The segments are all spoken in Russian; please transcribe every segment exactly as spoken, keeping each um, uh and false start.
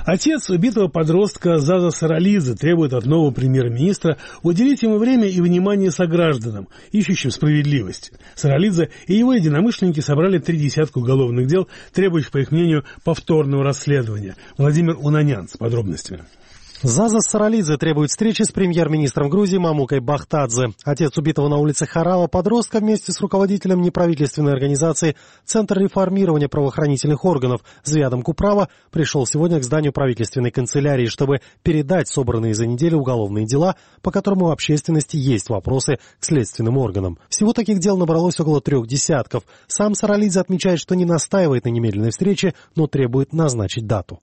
Отец убитого подростка Заза Саралидзе требует от нового премьер-министра уделить ему время и внимание согражданам, ищущим справедливости. Саралидзе и его единомышленники собрали три десятка уголовных дел, требующих, по их мнению, повторного расследования. Владимир Унанян с подробностями. Заза Саралидзе требует встречи с премьер-министром Грузии Мамукой Бахтадзе. Отец убитого на улице Харава подростка вместе с руководителем неправительственной организации Центр реформирования правоохранительных органов Звиадом Куправа пришел сегодня к зданию правительственной канцелярии, чтобы передать собранные за неделю уголовные дела, по которым у общественности есть вопросы к следственным органам. Всего таких дел набралось около трех десятков. Сам Саралидзе отмечает, что не настаивает на немедленной встрече, но требует назначить дату.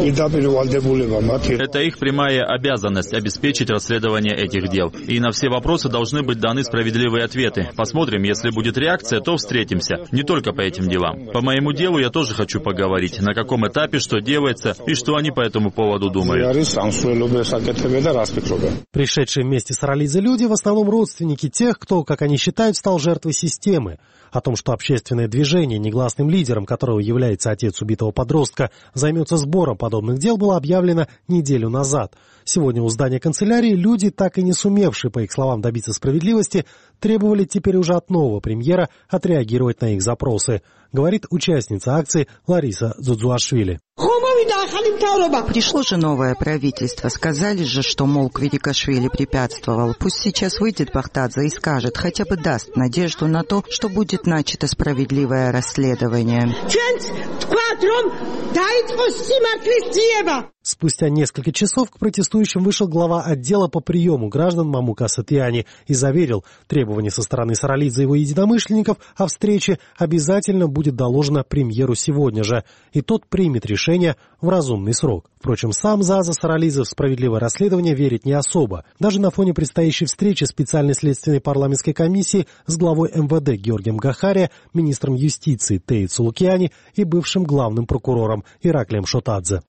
Это их прямая обязанность обеспечить расследование этих дел. И на все вопросы должны быть даны справедливые ответы. Посмотрим, если будет реакция, то встретимся. Не только по этим делам. По моему делу я тоже хочу поговорить. На каком этапе, что делается и что они по этому поводу думают. Пришедшие вместе с Саралидзе люди в основном родственники тех, кто, как они считают, стал жертвой системы. О том, что общественное движение, негласным лидером которого является отец убитого подростка, займется сбором подобных дел, было объявлено неделю назад. Сегодня у здания канцелярии люди, так и не сумевшие, по их словам, добиться справедливости, требовали теперь уже от нового премьера отреагировать на их запросы, говорит участница акции Лариса Дзудзуашвили. Пришло же новое правительство. Сказали же, что, мол, Квирикашвили препятствовал. Пусть сейчас выйдет Бахтадзе и скажет, хотя бы даст надежду на то, что будет начато справедливое расследование. Спустя несколько часов к протестующим вышел глава отдела по приему граждан Мамука Сатьяни и заверил, требование со стороны Саралидзе и его единомышленников о встрече обязательно будет доложено премьеру сегодня же, и тот примет решение в разумный срок. Впрочем, сам Заза Саралидзе в справедливое расследование верит не особо. Даже на фоне предстоящей встречи специальной следственной парламентской комиссии с главой эм вэ дэ Георгием Гахария, министром юстиции Теи Цулукиани и бывшим главным прокурором Ираклием Шотадзе.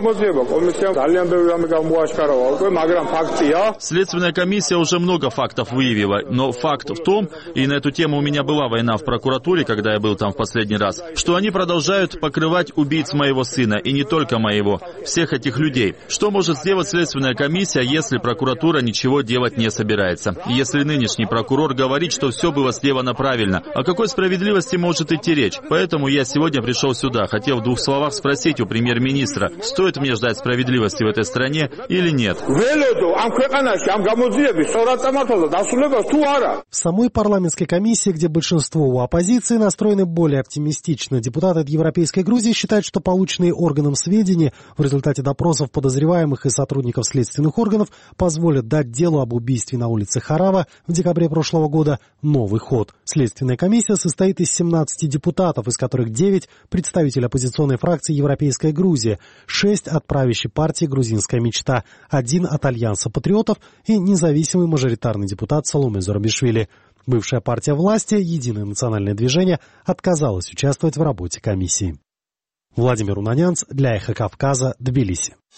Следственная комиссия уже много фактов выявила, но факт в том, и на эту тему у меня была война в прокуратуре, когда я был там в последний раз, что они продолжают покрывать убийц моего сына, и не только моего, всех этих людей. Что может сделать следственная комиссия, если прокуратура ничего делать не собирается? Если нынешний прокурор говорит, что все было сделано правильно, о какой справедливости может идти речь? Поэтому я сегодня пришел сюда, хотел в двух словах спросить у премьер-министра, стоит мне ждать справедливости в этой стране или нет? В самой парламентской комиссии, где большинство у оппозиции настроены более оптимистично, депутаты от Европейской Грузии считают, что полученные органам сведения в результате допросов подозреваемых и сотрудников следственных органов позволят дать делу об убийстве на улице Харава в декабре прошлого года новый ход. Следственная комиссия состоит из семнадцати депутатов, из которых девять представители оппозиционной фракции «Европейская Грузия», шесть от правящей партии «Грузинская мечта», один от Альянса патриотов и независимый мажоритарный депутат Саломе Зурабишвили. Бывшая партия власти «Единое национальное движение» отказалась участвовать в работе комиссии. Владимир Унанянц для Эхо Кавказа, Тбилиси.